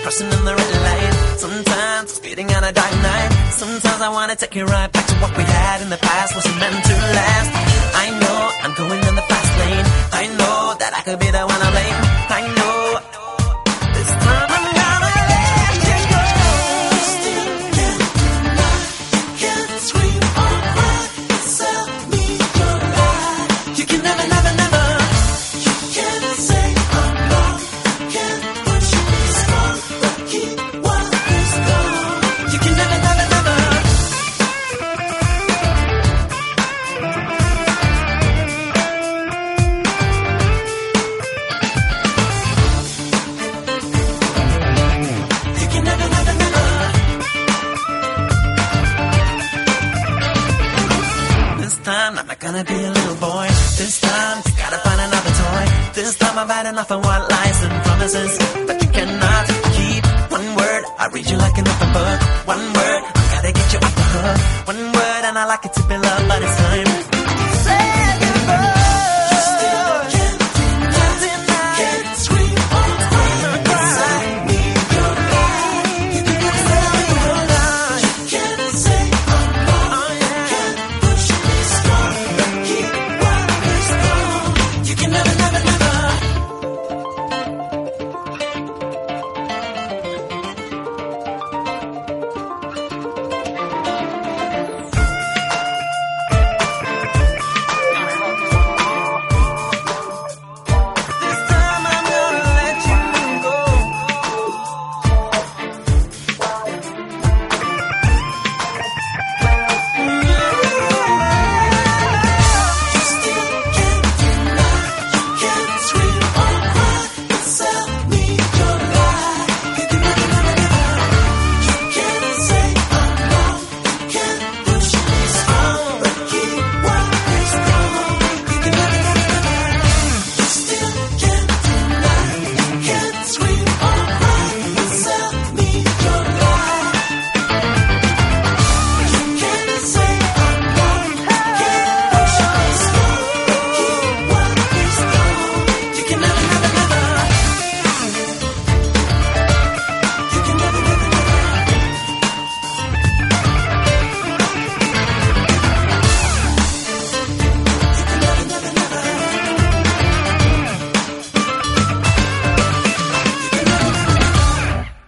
crossing in the red light. Sometimes speeding on a dark night. Sometimes I wanna take you right back to what we had in the past. Wasn't meant to last. I know I'm going in the fast lane. I know that I could be the one to blame. I know this time I'm gonna let you go. Still can't scream or cry. Sell me your lie. You can never, never, never. You can't say I'm wrong. Can't push me strong, but keep what is gone. You can never, never, never. You can never, never, never. This time I'm not gonna be a little boy. This time you gotta find another toy. This time I've had enough of what lies and promises that you cannot keep. One word, I read you like an open book. One word, I gotta get you off the hook. One word, and I like it to be